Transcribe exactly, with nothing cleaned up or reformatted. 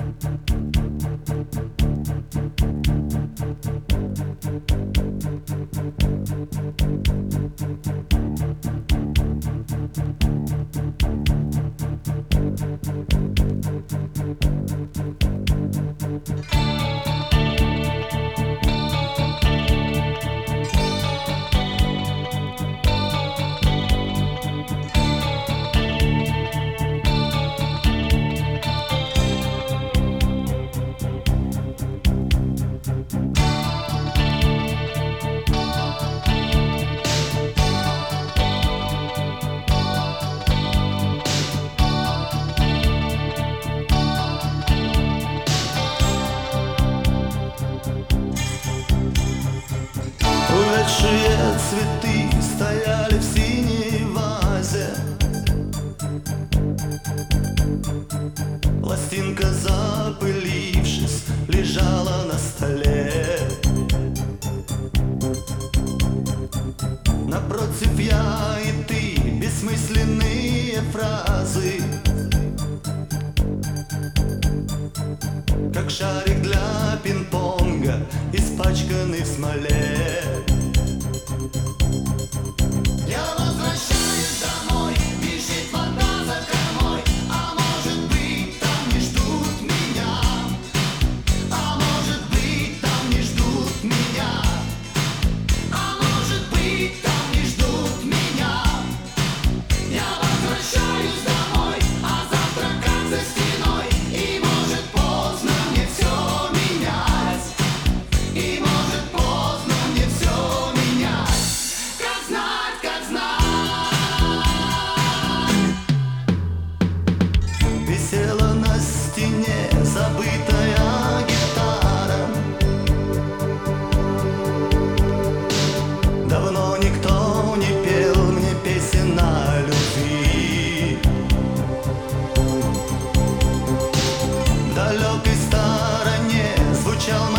Увядшие цветы стояли в синей вазе. Пластинка, запылившись, лежала на столе. Напротив я и ты, бессмысленные фразы, как шарик для пинг-понга, испачканный в смоле. Я возвращаюсь домой, бежит вода за кормой, а может быть там не ждут меня, а может быть там не ждут меня, а может быть там не ждут меня. Я возвращаюсь домой, а завтра как за стеной, и может поздно мне все менять, и может поздно мне все менять. Как знать, как знать. Висела на стене забытая гитара. Давно никто не пел мне песен о любви. В далекой стороне звучал